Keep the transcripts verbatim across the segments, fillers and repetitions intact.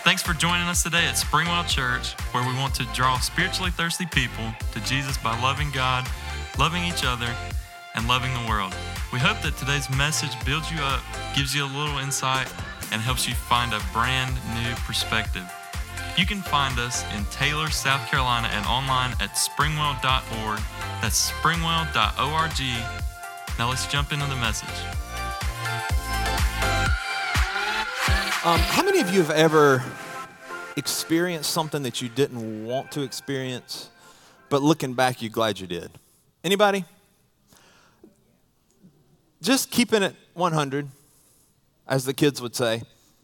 Thanks for joining us today at Springwell Church, where we want to draw spiritually thirsty people to Jesus by loving God, loving each other, and loving the world. We hope that today's message builds you up, gives you a little insight, and helps you find a brand new perspective. You can find us in Taylor, South Carolina, and online at springwell dot org. That's springwell dot org. Now let's jump into the message. Um, how many of you have ever experienced something that you didn't want to experience, but looking back, you're glad you did? Anybody? Just keeping it one hundred, as the kids would say.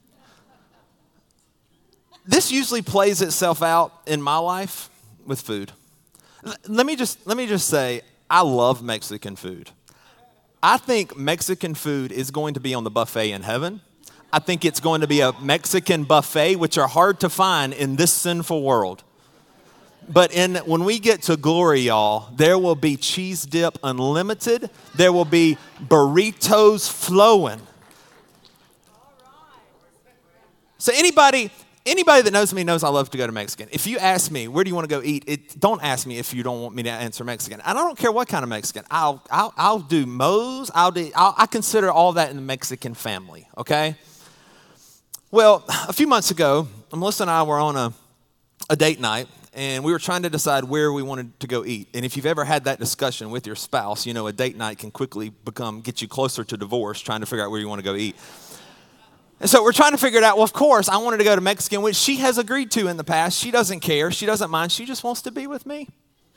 This usually plays itself out in my life with food. L- let me just let me just say, I love Mexican food. I think Mexican food is going to be on the buffet in heaven. I think it's going to be a Mexican buffet, which are hard to find in this sinful world. But in when we get to glory, y'all, there will be cheese dip unlimited. There will be burritos flowing. So anybody, anybody that knows me knows I love to go to Mexican. If you ask me, where do you want to go eat? It, don't ask me if you don't want me to answer Mexican. And I don't care what kind of Mexican. I'll, I'll, I'll do Moe's. I'll do, I'll, I consider all that in the Mexican family, okay? Well, a few months ago, Melissa and I were on a, a date night, and we were trying to decide where we wanted to go eat. And if you've ever had that discussion with your spouse, you know a date night can quickly become, get you closer to divorce, trying to figure out where you want to go eat. And so we're trying to figure it out. Well, of course, I wanted to go to Mexican, which she has agreed to in the past. She doesn't care. She doesn't mind. She just wants to be with me.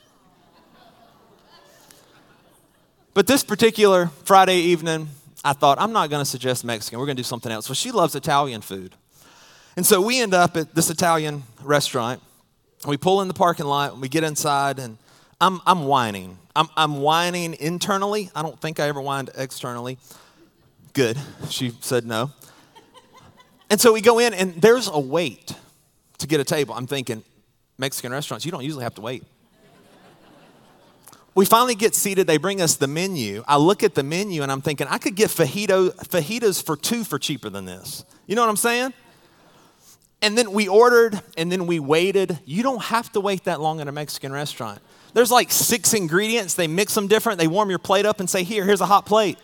But this particular Friday evening, I thought, I'm not going to suggest Mexican. We're going to do something else. Well, she loves Italian food. And so we end up at this Italian restaurant. We pull in the parking lot, and we get inside, and I'm I'm whining. I'm I'm whining internally. I don't think I ever whined externally. Good. She said no. And so we go in, and there's a wait to get a table. I'm thinking, Mexican restaurants, you don't usually have to wait. We finally get seated. They bring us the menu. I look at the menu, and I'm thinking, I could get fajito, fajitas for two for cheaper than this. You know what I'm saying? And then we ordered, and then we waited. You don't have to wait that long in a Mexican restaurant. There's like six ingredients. They mix them different. They warm your plate up and say, here, here's a hot plate.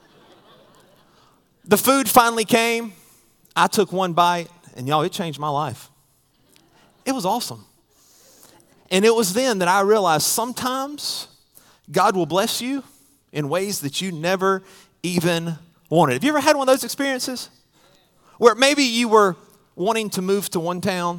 The food finally came. I took one bite, and y'all, it changed my life. It was awesome. And it was then that I realized sometimes God will bless you in ways that you never even wanted. Have you ever had one of those experiences? Where maybe you were wanting to move to one town,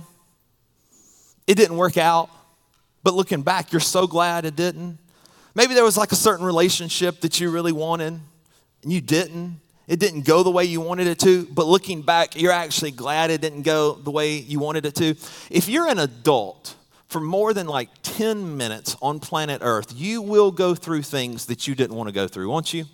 it didn't work out, but looking back, you're so glad it didn't. Maybe there was like a certain relationship that you really wanted, and you didn't. It didn't go the way you wanted it to, but looking back, you're actually glad it didn't go the way you wanted it to. If you're an adult for more than like ten minutes on planet Earth, you will go through things that you didn't want to go through, won't you?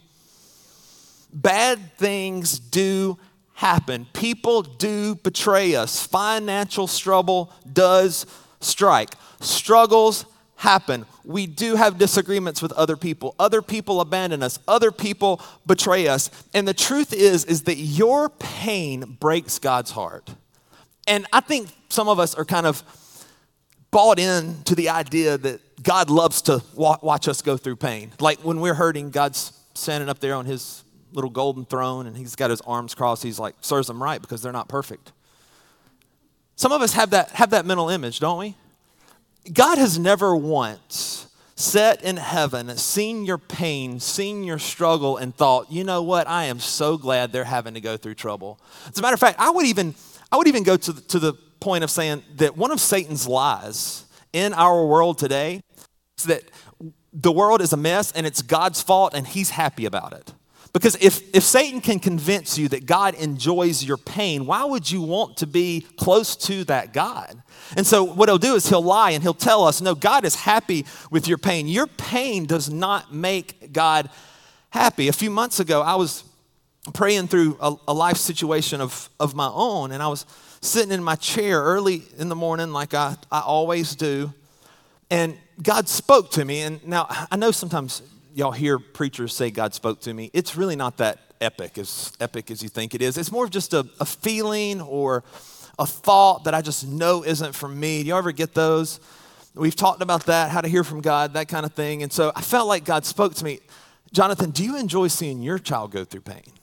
Bad things do happen. People do betray us. Financial struggle does strike. Struggles happen. We do have disagreements with other people. Other people abandon us. Other people betray us. And the truth is, is that your pain breaks God's heart. And I think some of us are kind of bought in to the idea that God loves to wa- watch us go through pain. Like when we're hurting, God's standing up there on his little golden throne, and he's got his arms crossed. He's like, serves them right because they're not perfect. Some of us have that, have that mental image, don't we? God has never once sat in heaven, seen your pain, seen your struggle, and thought, you know what? I am so glad they're having to go through trouble. As a matter of fact, I would even, I would even go to the, to the point of saying that one of Satan's lies in our world today is that the world is a mess and it's God's fault and he's happy about it. Because if, if Satan can convince you that God enjoys your pain, why would you want to be close to that God? And so what he'll do is he'll lie and he'll tell us, no, God is happy with your pain. Your pain does not make God happy. A few months ago, I was praying through a, a life situation of, of my own, and I was sitting in my chair early in the morning like I, I always do, and God spoke to me. And now I know sometimes y'all hear preachers say God spoke to me. It's really not that epic, as epic as you think it is. It's more of just a, a feeling or a thought that I just know isn't from me. Do you ever get those? We've talked about that, how to hear from God, that kind of thing. And so I felt like God spoke to me, Jonathan, do you enjoy seeing your child go through pain?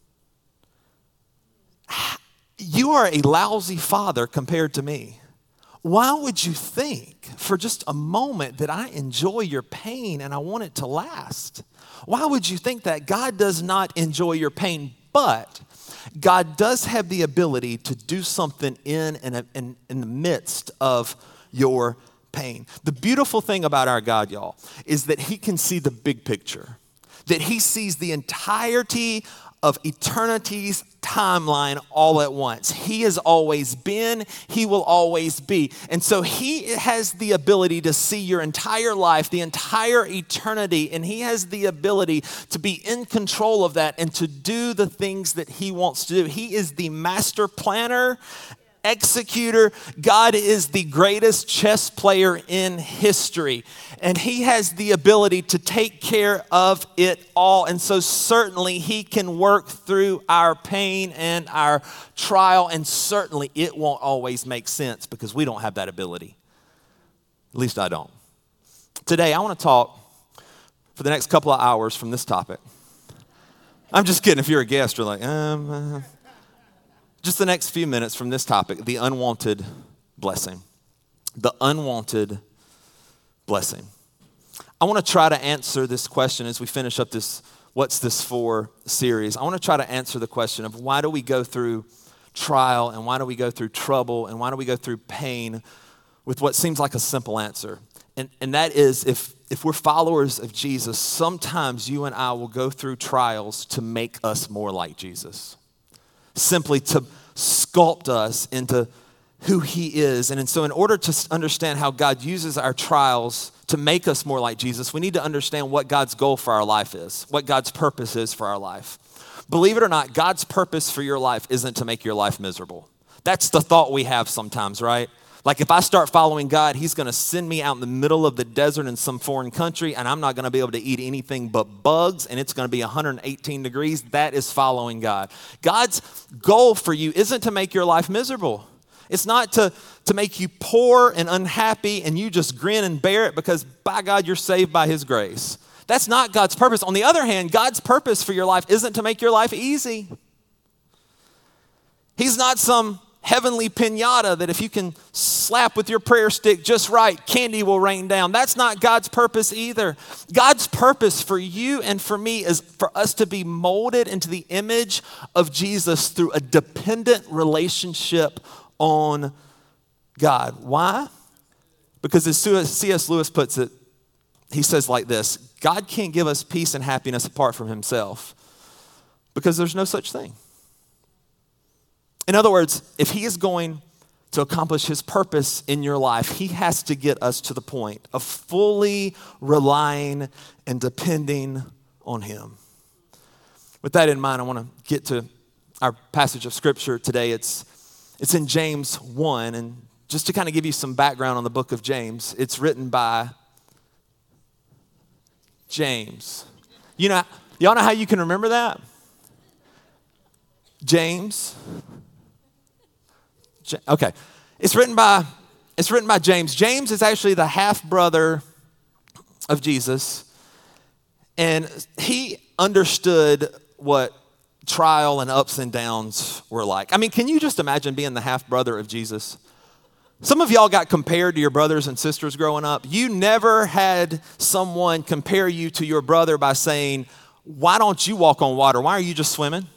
You are a lousy father compared to me. Why would you think for just a moment that I enjoy your pain and I want it to last? Why would you think that? God does not enjoy your pain, but God does have the ability to do something in and in, in the midst of your pain. The beautiful thing about our God, y'all, is that he can see the big picture, that he sees the entirety of eternity's timeline all at once. He has always been, he will always be. And so he has the ability to see your entire life, the entire eternity, and he has the ability to be in control of that and to do the things that he wants to do. He is the master planner, executor. God is the greatest chess player in history, and he has the ability to take care of it all. And so certainly he can work through our pain and our trial, and certainly it won't always make sense because we don't have that ability. At least I don't. Today I want to talk for the next couple of hours from this topic. I'm just kidding. If you're a guest, you're like, um, uh, just the next few minutes from this topic, the unwanted blessing. The unwanted blessing. I want to try to answer this question as we finish up this What's This For series. I want to try to answer the question of why do we go through trial and why do we go through trouble and why do we go through pain with what seems like a simple answer. And, and that is if, if we're followers of Jesus, sometimes you and I will go through trials to make us more like Jesus. Simply to sculpt us into who he is. And so in order to understand how God uses our trials to make us more like Jesus, we need to understand what God's goal for our life is, what God's purpose is for our life. Believe it or not, God's purpose for your life isn't to make your life miserable. That's the thought we have sometimes, right? Like if I start following God, he's going to send me out in the middle of the desert in some foreign country and I'm not going to be able to eat anything but bugs and it's going to be one hundred eighteen degrees. That is following God. God's goal for you isn't to make your life miserable. It's not to, to make you poor and unhappy and you just grin and bear it because by God, you're saved by his grace. That's not God's purpose. On the other hand, God's purpose for your life isn't to make your life easy. He's not some heavenly piñata that if you can slap with your prayer stick just right, candy will rain down. That's not God's purpose either. God's purpose for you and for me is for us to be molded into the image of Jesus through a dependent relationship on God. Why? Because as C S Lewis puts it, he says like this, God can't give us peace and happiness apart from himself because there's no such thing. In other words, if he is going to accomplish his purpose in your life, he has to get us to the point of fully relying and depending on him. With that in mind, I want to get to our passage of scripture today. It's, it's in James one, and just to kind of give you some background on the book of James, it's written by James. You know, y'all know how you can remember that? James. Okay, it's written by it's written by James. James is actually the half brother of Jesus, and he understood what trial and ups and downs were like. I mean, can you just imagine being the half brother of Jesus? Some of y'all got compared to your brothers and sisters growing up. You never had someone compare you to your brother by saying, "Why don't you walk on water? Why are you just swimming?"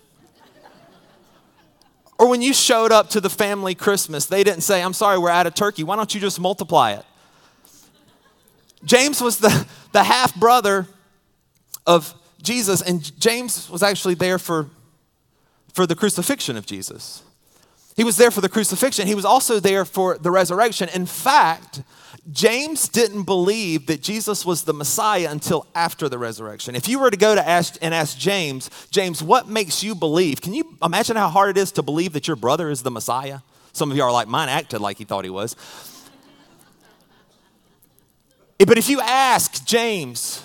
Or when you showed up to the family Christmas, they didn't say, "I'm sorry, we're out of turkey. Why don't you just multiply it?" James was the, the half brother of Jesus, and James was actually there for, for the crucifixion of Jesus. He was there for the crucifixion. He was also there for the resurrection. In fact, James didn't believe that Jesus was the Messiah until after the resurrection. If you were to go to ask and ask James, James, what makes you believe? Can you imagine how hard it is to believe that your brother is the Messiah? Some of you are like, mine acted like he thought he was. But if you ask James,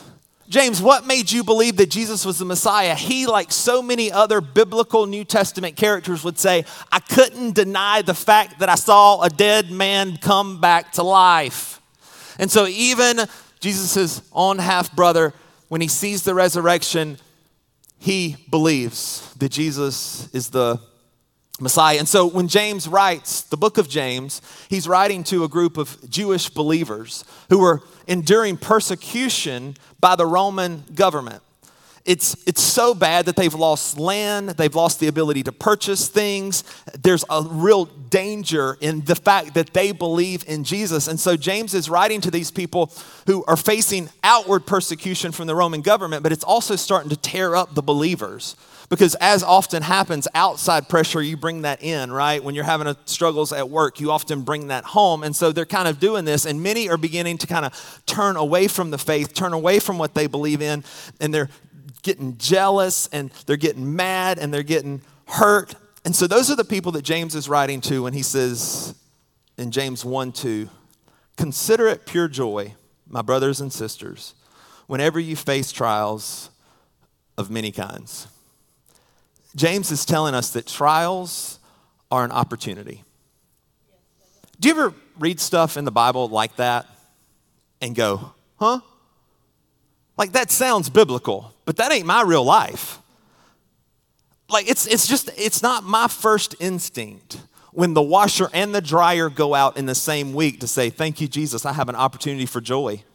James, what made you believe that Jesus was the Messiah? He, like so many other biblical New Testament characters, would say, I couldn't deny the fact that I saw a dead man come back to life. And so even Jesus' own half-brother, when he sees the resurrection, he believes that Jesus is the Messiah. And so when James writes the book of James, he's writing to a group of Jewish believers who were enduring persecution by the Roman government. It's, it's so bad that they've lost land, they've lost the ability to purchase things. There's a real danger in the fact that they believe in Jesus. And so James is writing to these people who are facing outward persecution from the Roman government, but it's also starting to tear up the believers. Because as often happens, outside pressure, you bring that in, right? When you're having a struggles at work, you often bring that home. And so they're kind of doing this, and many are beginning to kind of turn away from the faith, turn away from what they believe in, and they're getting jealous, and they're getting mad, and they're getting hurt. And so those are the people that James is writing to when he says in James one two, consider it pure joy, my brothers and sisters, whenever you face trials of many kinds. James is telling us that trials are an opportunity. Do you ever read stuff in the Bible like that and go, huh? Like that sounds biblical, but that ain't my real life. Like it's it's just, it's not my first instinct when the washer and the dryer go out in the same week to say, thank you, Jesus, I have an opportunity for joy.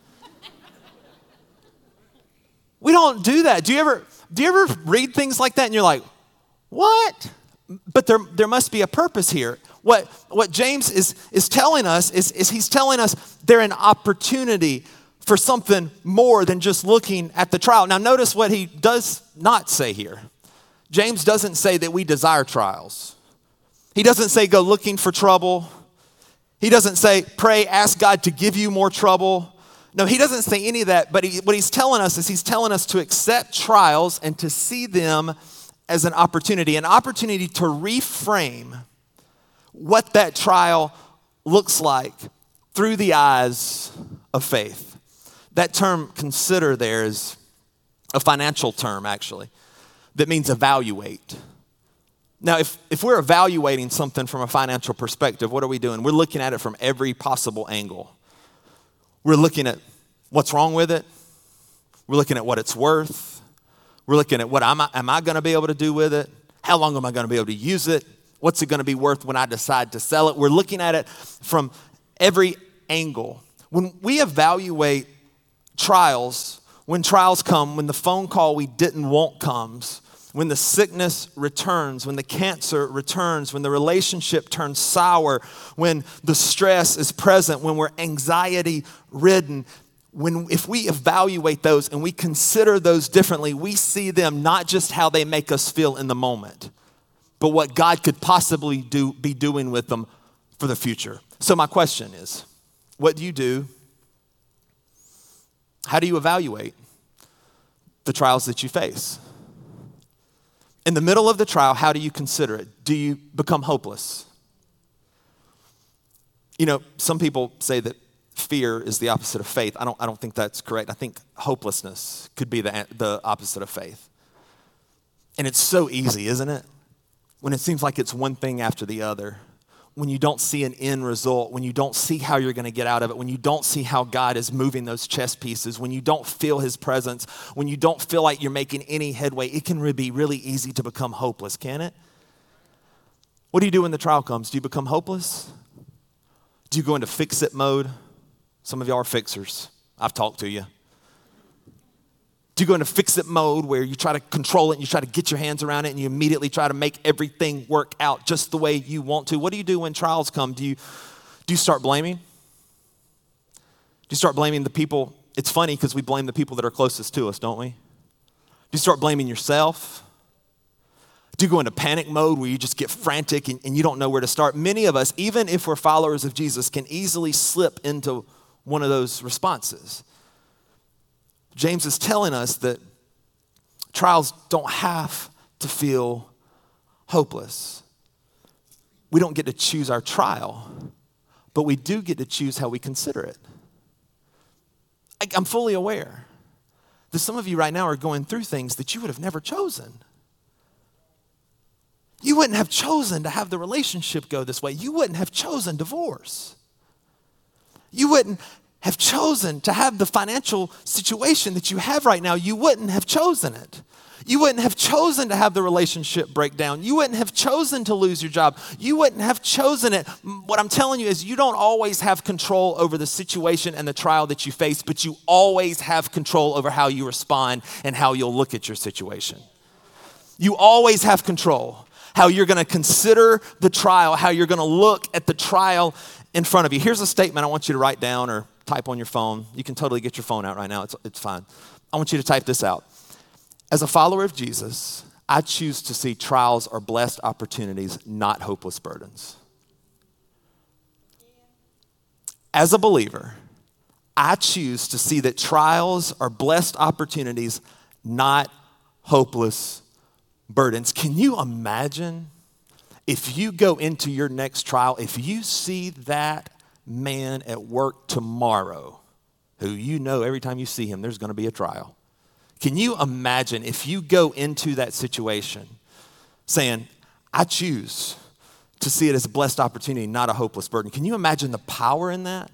We don't do that. Do you ever, do you ever read things like that and you're like, what? But there, there must be a purpose here. What, what James is, is telling us is, is he's telling us they're an opportunity for something more than just looking at the trial. Now notice what he does not say here. James doesn't say that we desire trials. He doesn't say go looking for trouble. He doesn't say pray, ask God to give you more trouble. No, he doesn't say any of that, but he, what he's telling us is he's telling us to accept trials and to see them as an opportunity, an opportunity to reframe what that trial looks like through the eyes of faith. That term consider there is a financial term actually that means evaluate. Now, if, if we're evaluating something from a financial perspective, what are we doing? We're looking at it from every possible angle. We're looking at what's wrong with it. We're looking at what it's worth. We're looking at what am I, am I going to be able to do with it? How long am I going to be able to use it? What's it going to be worth when I decide to sell it? We're looking at it from every angle. When we evaluate trials, when trials come, when the phone call we didn't want comes, when the sickness returns, when the cancer returns, when the relationship turns sour, when the stress is present, when we're anxiety ridden, when if we evaluate those and we consider those differently, we see them not just how they make us feel in the moment, but what God could possibly do be doing with them for the future. So my question is, what do you do? How do you evaluate the trials that you face? In the middle of the trial, how do you consider it? Do you become hopeless? You know, some people say that fear is the opposite of faith. I don't, I don't think that's correct. I think hopelessness could be the, the opposite of faith. And it's so easy, isn't it? When it seems like it's one thing after the other. When you don't see an end result, when you don't see how you're going to get out of it, when you don't see how God is moving those chess pieces, when you don't feel his presence, when you don't feel like you're making any headway, it can be really easy to become hopeless, can it? What do you do when the trial comes? Do you become hopeless? Do you go into fix-it mode? Some of y'all are fixers. I've talked to you. Do you go into fix-it mode where you try to control it and you try to get your hands around it and you immediately try to make everything work out just the way you want to? What do you do when trials come? Do you, do you start blaming? Do you start blaming the people? It's funny because we blame the people that are closest to us, don't we? Do you start blaming yourself? Do you go into panic mode where you just get frantic and, and you don't know where to start? Many of us, even if we're followers of Jesus, can easily slip into one of those responses. James is telling us that trials don't have to feel hopeless. We don't get to choose our trial, but we do get to choose how we consider it. I'm fully aware that some of you right now are going through things that you would have never chosen. You wouldn't have chosen to have the relationship go this way. You wouldn't have chosen divorce. You wouldn't have chosen to have the financial situation that you have right now. You wouldn't have chosen it. You wouldn't have chosen to have the relationship break down. You wouldn't have chosen to lose your job. You wouldn't have chosen it. What I'm telling you is you don't always have control over the situation and the trial that you face, but you always have control over how you respond and how you'll look at your situation. You always have control. How you're going to consider the trial, how you're going to look at the trial in front of you. Here's a statement I want you to write down or type on your phone. You can totally get your phone out right now. It's, it's fine. I want you to type this out. As a follower of Jesus, I choose to see trials are blessed opportunities, not hopeless burdens. As a believer, I choose to see that trials are blessed opportunities, not hopeless burdens. Can you imagine if you go into your next trial, if you see that man at work tomorrow, who you know every time you see him, there's going to be a trial. Can you imagine if you go into that situation saying, I choose to see it as a blessed opportunity, not a hopeless burden? Can you imagine the power in that?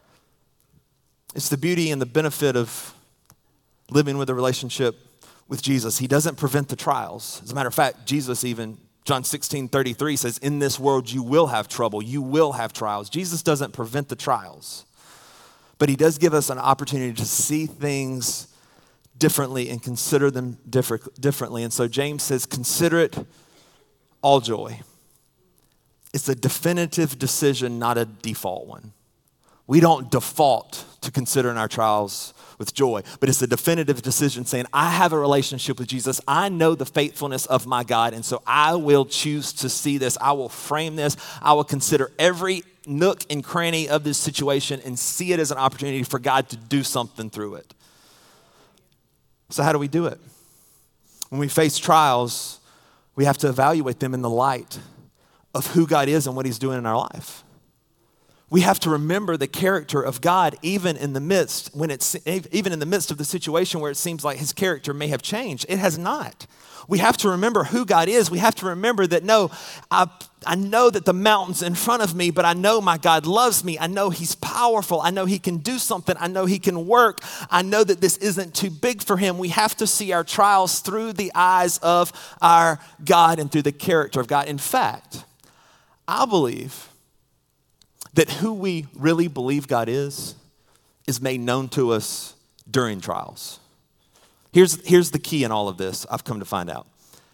It's the beauty and the benefit of living with a relationship with Jesus. He doesn't prevent the trials. As a matter of fact, Jesus even, John sixteen thirty-three says, in this world you will have trouble, you will have trials. Jesus doesn't prevent the trials, but he does give us an opportunity to see things differently and consider them different, differently. And so James says, consider it all joy. It's a definitive decision, not a default one. We don't default to considering our trials with joy, but it's a definitive decision saying, I have a relationship with Jesus. I know the faithfulness of my God, and so I will choose to see this. I will frame this. I will consider every nook and cranny of this situation and see it as an opportunity for God to do something through it. So how do we do it? When we face trials, we have to evaluate them in the light of who God is and what he's doing in our life. We have to remember the character of God even in the midst when it's even in the midst of the situation where it seems like his character may have changed. It has not. We have to remember who God is. We have to remember that no, I, I know that the mountain's in front of me, but I know my God loves me. I know he's powerful. I know he can do something. I know he can work. I know that this isn't too big for him. We have to see our trials through the eyes of our God and through the character of God. In fact, I believe that who we really believe God is, is made known to us during trials. Here's, here's the key in all of this, I've come to find out.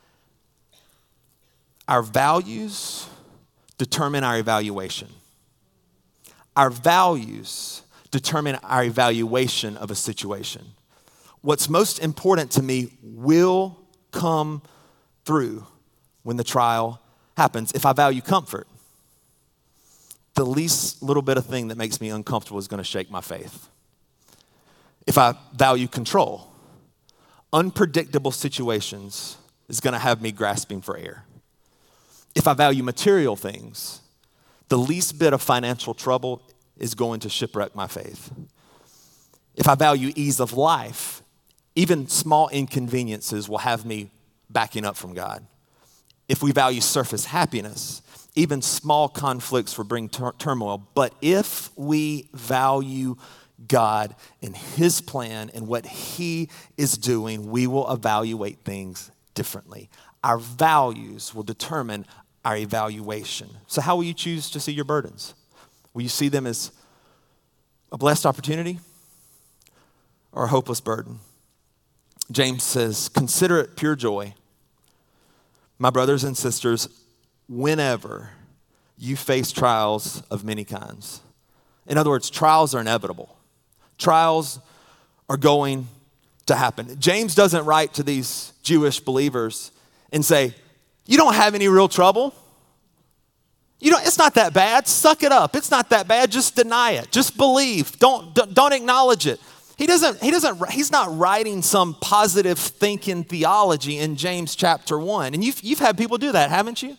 Our values determine our evaluation. Our values determine our evaluation of a situation. What's most important to me will come through when the trial happens. If I value comfort, the least little bit of thing that makes me uncomfortable is going to shake my faith. If I value control, unpredictable situations is going to have me grasping for air. If I value material things, the least bit of financial trouble is going to shipwreck my faith. If I value ease of life, even small inconveniences will have me backing up from God. If we value surface happiness, even small conflicts will bring tur- turmoil. But if we value God and his plan and what he is doing, we will evaluate things differently. Our values will determine our evaluation. So how will you choose to see your burdens? Will you see them as a blessed opportunity or a hopeless burden? James says, consider it pure joy, my brothers and sisters, whenever you face trials of many kinds. In other words, trials are inevitable. Trials are going to happen. James doesn't write to these Jewish believers and say, you don't have any real trouble. You don't, it's not that bad. Suck it up. It's not that bad. Just deny it. Just believe. Don't, don't, don't acknowledge it. He doesn't, he doesn't, he's not writing some positive thinking theology in James chapter one. And you've, you've had people do that, haven't you?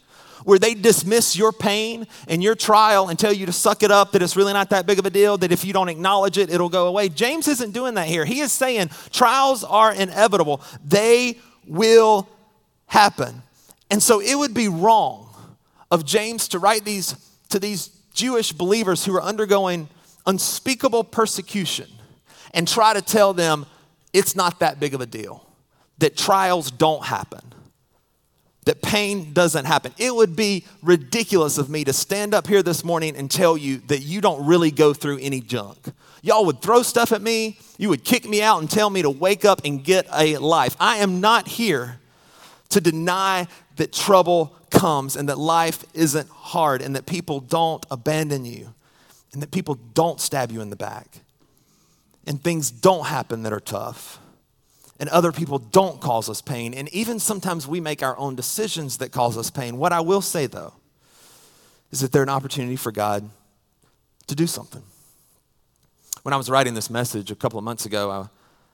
where they dismiss your pain and your trial and tell you to suck it up, that it's really not that big of a deal, that if you don't acknowledge it, it'll go away. James isn't doing that here. He is saying trials are inevitable. They will happen. And so it would be wrong of James to write these to these Jewish believers who are undergoing unspeakable persecution and try to tell them it's not that big of a deal, that trials don't happen, that pain doesn't happen. It would be ridiculous of me to stand up here this morning and tell you that you don't really go through any junk. Y'all would throw stuff at me. You would kick me out and tell me to wake up and get a life. I am not here to deny that trouble comes and that life isn't hard and that people don't abandon you and that people don't stab you in the back and things don't happen that are tough. And other people don't cause us pain. And even sometimes we make our own decisions that cause us pain. What I will say, though, is that they're an opportunity for God to do something. When I was writing this message a couple of months ago, I,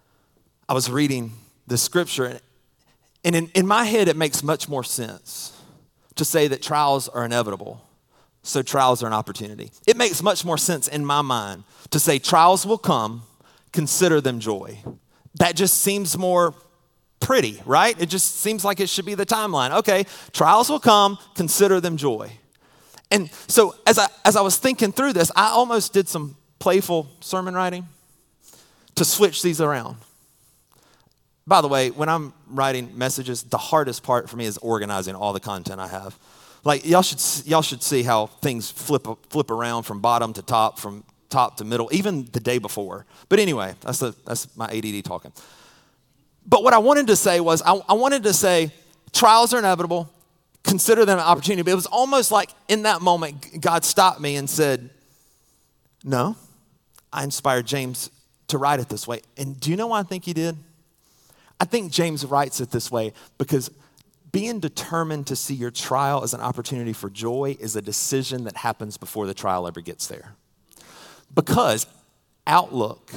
I was reading this scripture. And in, in my head, it makes much more sense to say that trials are inevitable. So trials are an opportunity. It makes much more sense in my mind to say trials will come, consider them joy. That just seems more pretty, right? It just seems like it should be the timeline. Okay, trials will come, consider them joy. And so as I as I was thinking through this, I almost did some playful sermon writing to switch these around. By the way, when I'm writing messages, the hardest part for me is organizing all the content I have. Like y'all should y'all should see how things flip flip around from bottom to top, from top to middle, even the day before. But anyway, that's the, that's my A D D talking. But what I wanted to say was, I, I wanted to say, trials are inevitable, consider them an opportunity. But it was almost like in that moment, God stopped me and said, no, I inspired James to write it this way. And do you know why I think he did? I think James writes it this way because being determined to see your trial as an opportunity for joy is a decision that happens before the trial ever gets there. Because outlook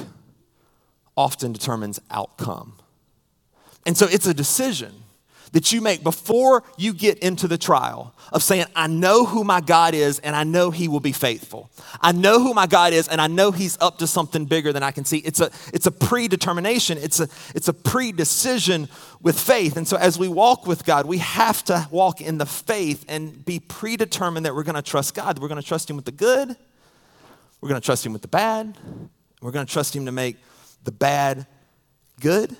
often determines outcome. And so it's a decision that you make before you get into the trial of saying, I know who my God is and I know he will be faithful. I know who my God is and I know he's up to something bigger than I can see. It's a, it's a predetermination. It's a, it's a pre-decision with faith. And so as we walk with God, we have to walk in the faith and be predetermined that we're going to trust God. We're going to trust him with the good. We're going to trust him with the bad. We're going to trust him to make the bad good.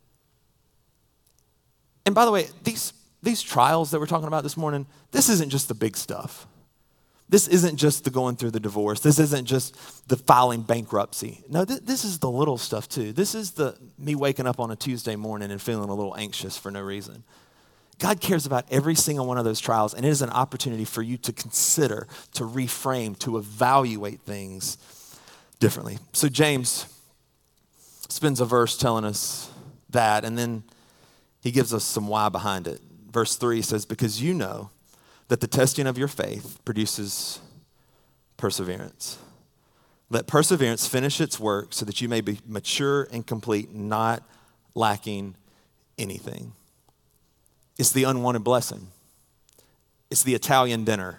And by the way, these, these trials that we're talking about this morning, this isn't just the big stuff. This isn't just the going through the divorce. This isn't just the filing bankruptcy. No, th- this is the little stuff too. This is the me waking up on a Tuesday morning and feeling a little anxious for no reason. God cares about every single one of those trials, and it is an opportunity for you to consider, to reframe, to evaluate things differently. So James spends a verse telling us that, and then he gives us some why behind it. Verse three says, because you know that the testing of your faith produces perseverance. Let perseverance finish its work so that you may be mature and complete, not lacking anything. It's the unwanted blessing. It's the Italian dinner.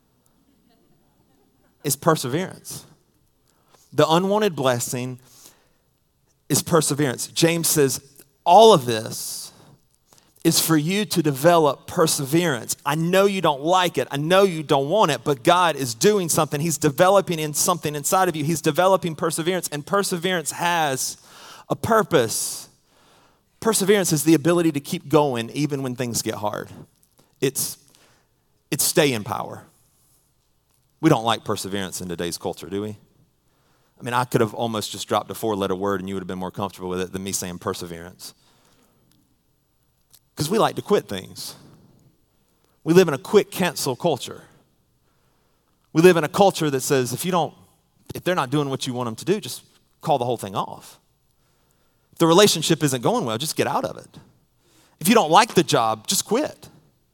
It's perseverance. The unwanted blessing is perseverance. James says, all of this is for you to develop perseverance. I know you don't like it. I know you don't want it, but God is doing something. He's developing in something inside of you. He's developing perseverance, and perseverance has a purpose. Perseverance is the ability to keep going even when things get hard. It's, it's staying power. We don't like perseverance in today's culture, do we? I mean, I could have almost just dropped a four-letter word and you would have been more comfortable with it than me saying perseverance. Because we like to quit things. We live in a quick cancel culture. We live in a culture that says if you don't, if they're not doing what you want them to do, just call the whole thing off. If the relationship isn't going well, just get out of it. If you don't like the job, just quit.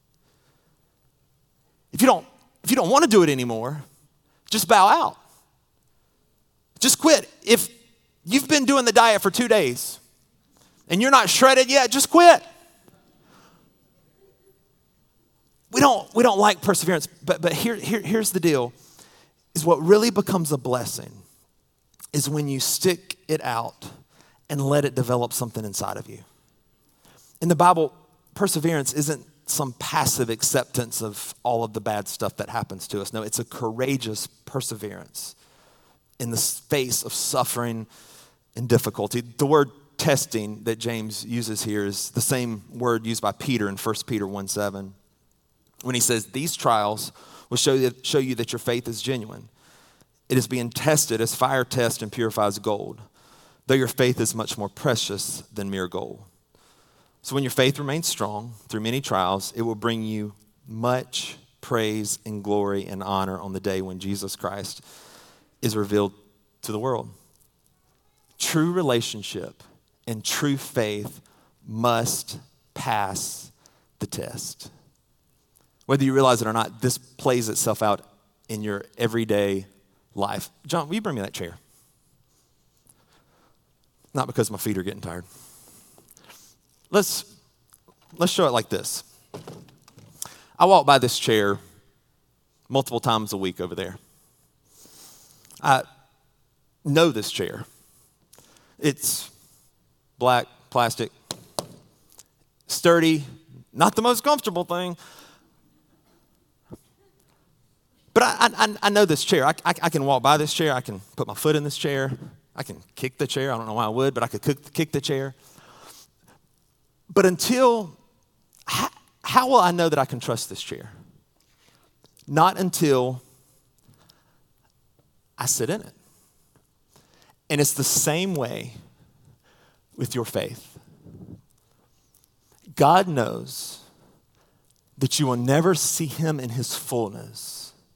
If you don't, if you don't want to do it anymore, just bow out. Just quit. If you've been doing the diet for two days and you're not shredded yet, just quit. we don't, we don't like perseverance, but, but here, here, here's the deal, is what really becomes a blessing is when you stick it out and let it develop something inside of you. In the Bible, perseverance isn't some passive acceptance of all of the bad stuff that happens to us. No, it's a courageous perseverance in the face of suffering and difficulty. The word testing that James uses here is the same word used by Peter in First Peter one seven. When he says, these trials will show you, show you that your faith is genuine. It is being tested as fire tests and purifies gold, though your faith is much more precious than mere gold. So when your faith remains strong through many trials, it will bring you much praise and glory and honor on the day when Jesus Christ is revealed to the world. True relationship and true faith must pass the test. Whether you realize it or not, this plays itself out in your everyday life. John, will you bring me that chair? Not because my feet are getting tired. Let's, let's show it like this. I walk by this chair multiple times a week over there. I know this chair. It's black, plastic, sturdy, not the most comfortable thing. But I, I, I know this chair. I, I, I can walk by this chair. I can put my foot in this chair. I can kick the chair. I don't know why I would, but I could kick, kick the chair. But until, how, how will I know that I can trust this chair? Not until I sit in it. And it's the same way with your faith. God knows that you will never see him in his fullness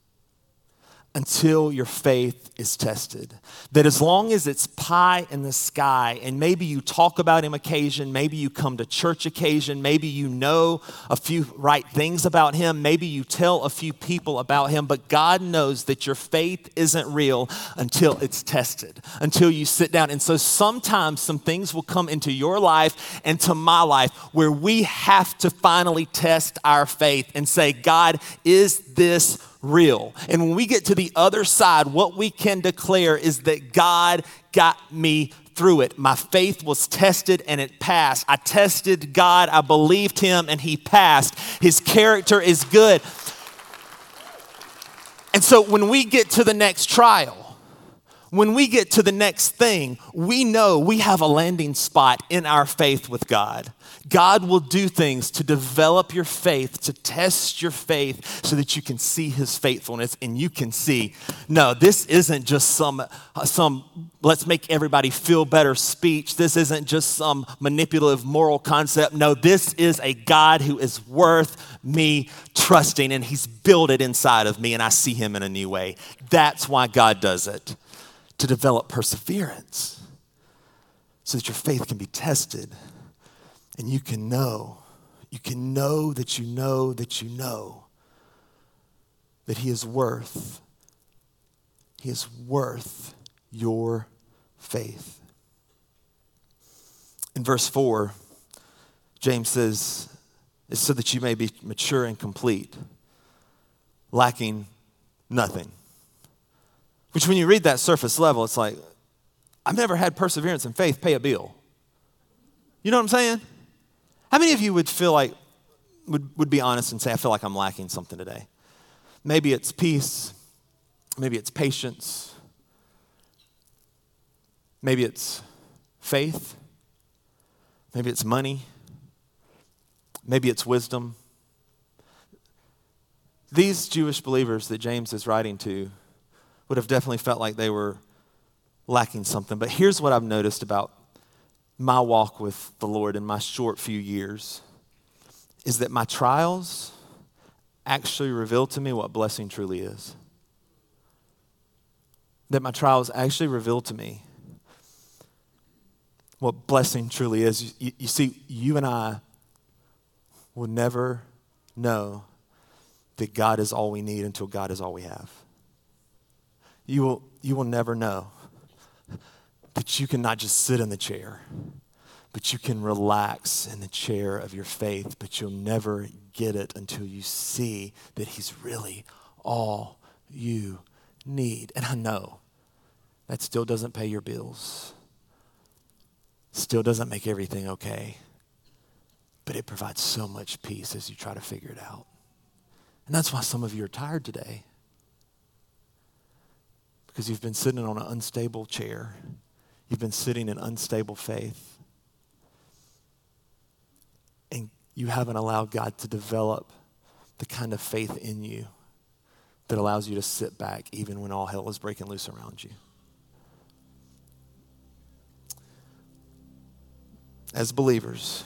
until your faith is tested. That as long as it's pie in the sky, and maybe you talk about him occasion, maybe you come to church occasion, maybe you know a few right things about him, maybe you tell a few people about him, but God knows that your faith isn't real until it's tested, until you sit down. And so sometimes some things will come into your life and to my life where we have to finally test our faith and say, God, is this real? And when we get to the other side, what we can declare is that God got me through it. My faith was tested and it passed. I tested God, I believed him, and he passed. His character is good. And so when we get to the next trial, when we get to the next thing, we know we have a landing spot in our faith with God. God will do things to develop your faith, to test your faith so that you can see his faithfulness and you can see, no, this isn't just some, some let's make everybody feel better speech. This isn't just some manipulative moral concept. No, this is a God who is worth me trusting, and he's built it inside of me and I see him in a new way. That's why God does it, to develop perseverance so that your faith can be tested. And you can know, you can know that you know that you know that he is worth, he is worth your faith. In verse four, James says, it's so that you may be mature and complete, lacking nothing. Which when you read that surface level, it's like, I've never had perseverance and faith pay a bill. You know what I'm saying? How many of you would feel like, would, would be honest and say, I feel like I'm lacking something today? Maybe it's peace. Maybe it's patience. Maybe it's faith. Maybe it's money. Maybe it's wisdom. These Jewish believers that James is writing to would have definitely felt like they were lacking something. But here's what I've noticed about my walk with the Lord in my short few years is that my trials actually reveal to me what blessing truly is. That my trials actually reveal to me what blessing truly is. You, you see, you and I will never know that God is all we need until God is all we have. You will, you will never know that you can not just sit in the chair, but you can relax in the chair of your faith, but you'll never get it until you see that he's really all you need. And I know that still doesn't pay your bills, still doesn't make everything okay, but it provides so much peace as you try to figure it out. And that's why some of you are tired today, because you've been sitting on an unstable chair. You've been sitting in unstable faith. And you haven't allowed God to develop the kind of faith in you that allows you to sit back even when all hell is breaking loose around you. As believers,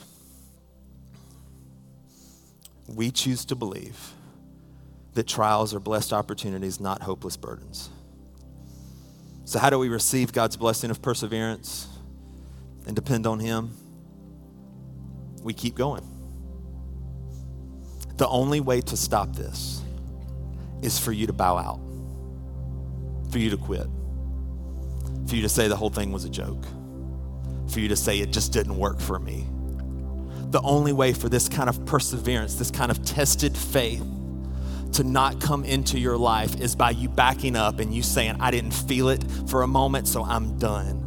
we choose to believe that trials are blessed opportunities, not hopeless burdens. So how do we receive God's blessing of perseverance and depend on him? We keep going. The only way to stop this is for you to bow out, for you to quit, for you to say the whole thing was a joke, for you to say it just didn't work for me. The only way for this kind of perseverance, this kind of tested faith to not come into your life is by you backing up and you saying, I didn't feel it for a moment, so I'm done.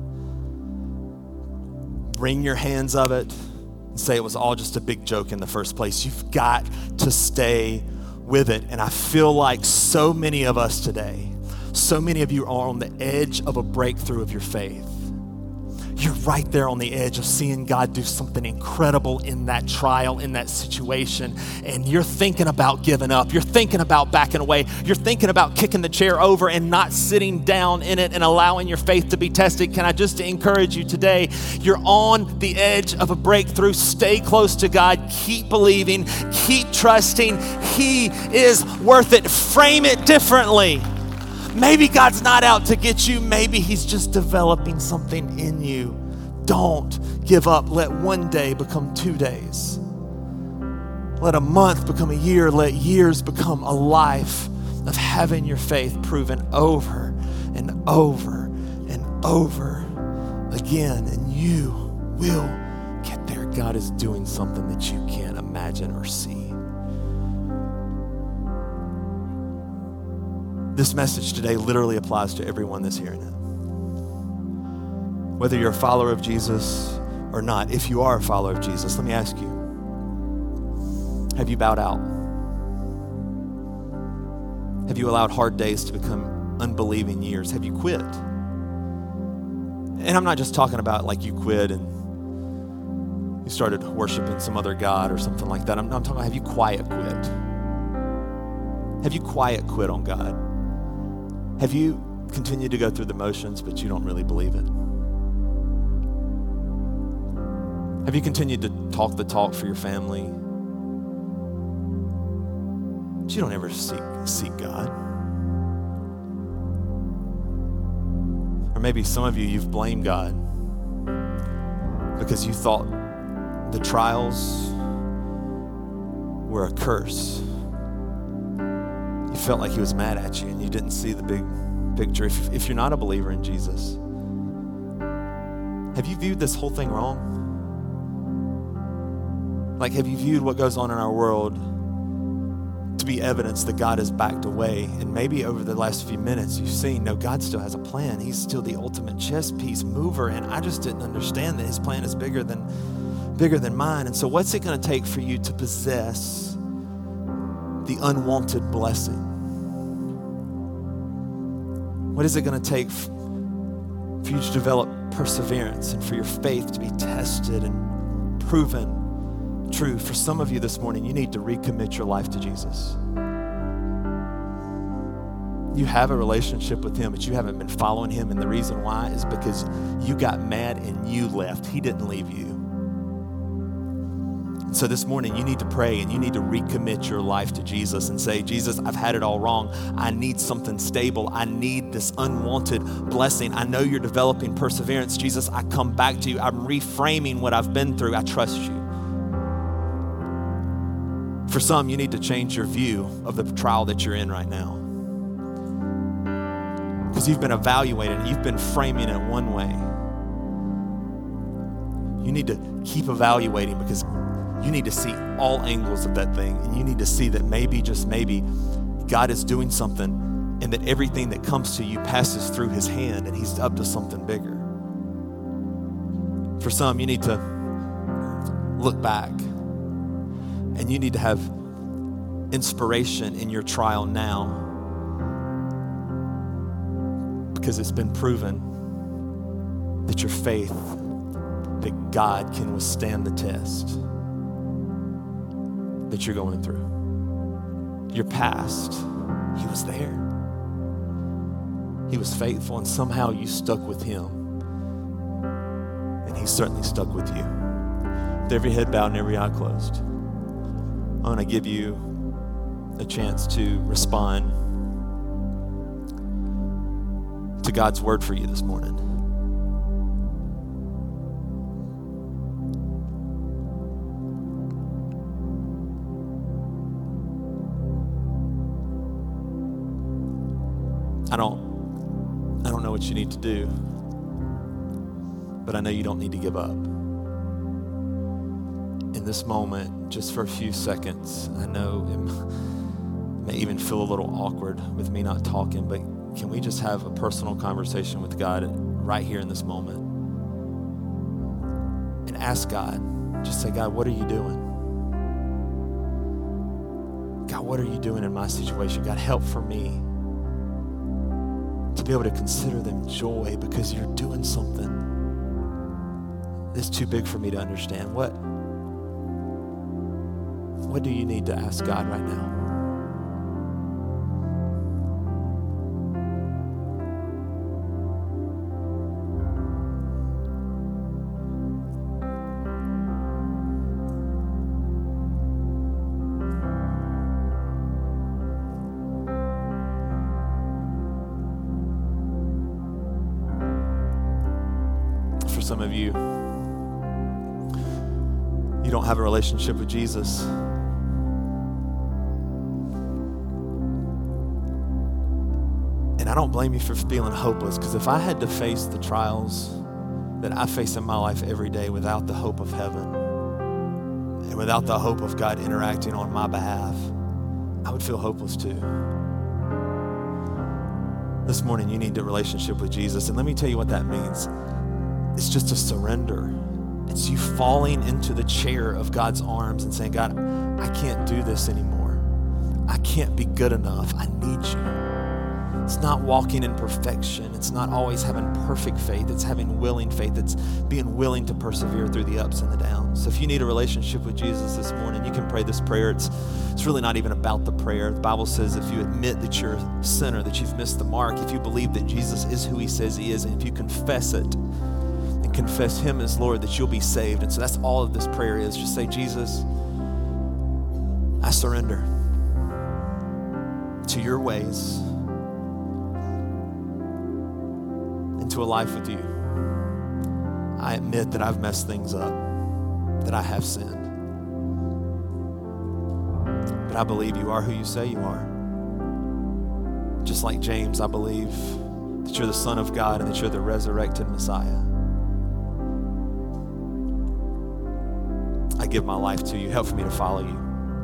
Wring your hands of it and say it was all just a big joke in the first place. You've got to stay with it. And I feel like so many of us today, so many of you are on the edge of a breakthrough of your faith. You're right there on the edge of seeing God do something incredible in that trial, in that situation, and you're thinking about giving up. You're thinking about backing away. You're thinking about kicking the chair over and not sitting down in it and allowing your faith to be tested. Can I just encourage you today? You're on the edge of a breakthrough. Stay close to God. Keep believing. Keep trusting. He is worth it. Frame it differently. Maybe God's not out to get you. Maybe he's just developing something in you. Don't give up. Let one day become two days. Let a month become a year. Let years become a life of having your faith proven over and over and over again. And you will get there. God is doing something that you can't imagine or see. This message today literally applies to everyone that's hearing it. Whether you're a follower of Jesus or not, if you are a follower of Jesus, let me ask you, have you bowed out? Have you allowed hard days to become unbelieving years? Have you quit? And I'm not just talking about like you quit and you started worshiping some other God or something like that. I'm, I'm talking about, have you quiet quit? Have you quiet quit on God? Have you continued to go through the motions, but you don't really believe it? Have you continued to talk the talk for your family, but you don't ever seek, seek God? Or maybe some of you, you've blamed God because you thought the trials were a curse. You felt like he was mad at you and you didn't see the big picture. If, if you're not a believer in Jesus, have you viewed this whole thing wrong? Like, have you viewed what goes on in our world to be evidence that God has backed away? And maybe over the last few minutes, you've seen, no, God still has a plan. He's still the ultimate chess piece mover. And I just didn't understand that his plan is bigger than, bigger than mine. And so what's it going to take for you to possess the unwanted blessing? What is it going to take f- for you to develop perseverance and for your faith to be tested and proven true? For some of you this morning, you need to recommit your life to Jesus. You have a relationship with him, but you haven't been following him, and the reason why is because you got mad and you left. He didn't leave you. So this morning, you need to pray and you need to recommit your life to Jesus and say, Jesus, I've had it all wrong. I need something stable. I need this unwanted blessing. I know you're developing perseverance. Jesus, I come back to you. I'm reframing what I've been through. I trust you. For some, you need to change your view of the trial that you're in right now, because you've been evaluating it. You've been framing it one way. You need to keep evaluating, because you need to see all angles of that thing. And you need to see that maybe, just maybe, God is doing something, and that everything that comes to you passes through his hand, and he's up to something bigger. For some, you need to look back, and you need to have inspiration in your trial now, because it's been proven that your faith, that God can withstand the test that you're going through. Your past, he was there. He was faithful, and somehow you stuck with him. And he certainly stuck with you. With every head bowed and every eye closed, I'm going to give you a chance to respond to God's word for you this morning. I don't, I don't know what you need to do, but I know you don't need to give up. In this moment, just for a few seconds, I know it may even feel a little awkward with me not talking, but can we just have a personal conversation with God right here in this moment? And ask God, just say, God, what are you doing? God, what are you doing in my situation? God, help for me to be able to consider them joy, because you're doing something that's too big for me to understand. What, what do you need to ask God right now? Some of you, you don't have a relationship with Jesus. And I don't blame you for feeling hopeless, because if I had to face the trials that I face in my life every day without the hope of heaven and without the hope of God interacting on my behalf, I would feel hopeless too. This morning, you need a relationship with Jesus. And let me tell you what that means. It's just a surrender. It's you falling into the chair of God's arms and saying, God, I can't do this anymore. I can't be good enough. I need you. It's not walking in perfection. It's not always having perfect faith. It's having willing faith. It's being willing to persevere through the ups and the downs. So if you need a relationship with Jesus this morning, you can pray this prayer. It's, it's really not even about the prayer. The Bible says if you admit that you're a sinner, that you've missed the mark, if you believe that Jesus is who he says he is, and if you confess it, confess him as Lord, that you'll be saved. And so that's all of this prayer is. Just say, Jesus, I surrender to your ways and to a life with you. I admit that I've messed things up, that I have sinned. But I believe you are who you say you are. Just like James, I believe that you're the Son of God and that you're the resurrected Messiah. I give my life to you. Help for me to follow you.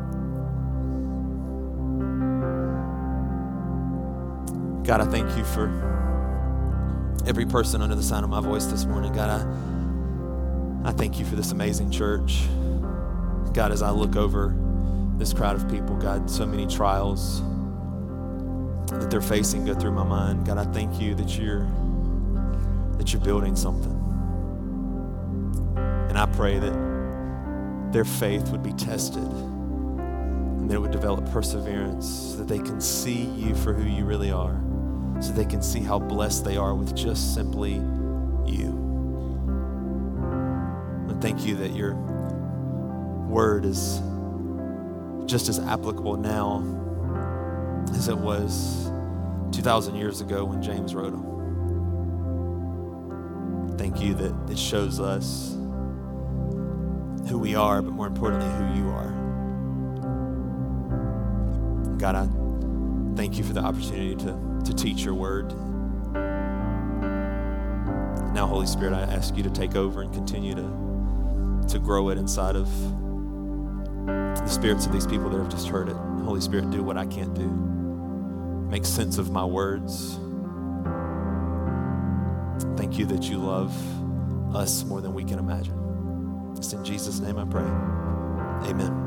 God, I thank you for every person under the sound of my voice this morning. God, I, I thank you for this amazing church. God, as I look over this crowd of people, God, so many trials that they're facing go through my mind. God, I thank you that you're, that you're building something. And I pray that their faith would be tested and they would develop perseverance so that they can see you for who you really are, so they can see how blessed they are with just simply you. And thank you that your word is just as applicable now as it was two thousand years ago when James wrote them. Thank you that it shows us who we are, but more importantly, who you are. God, I thank you for the opportunity to, to teach your word. Now, Holy Spirit, I ask you to take over and continue to to grow it inside of the spirits of these people that have just heard it. Holy Spirit, do what I can't do. Make sense of my words. Thank you that you love us more than we can imagine. It's in Jesus' name I pray. Amen.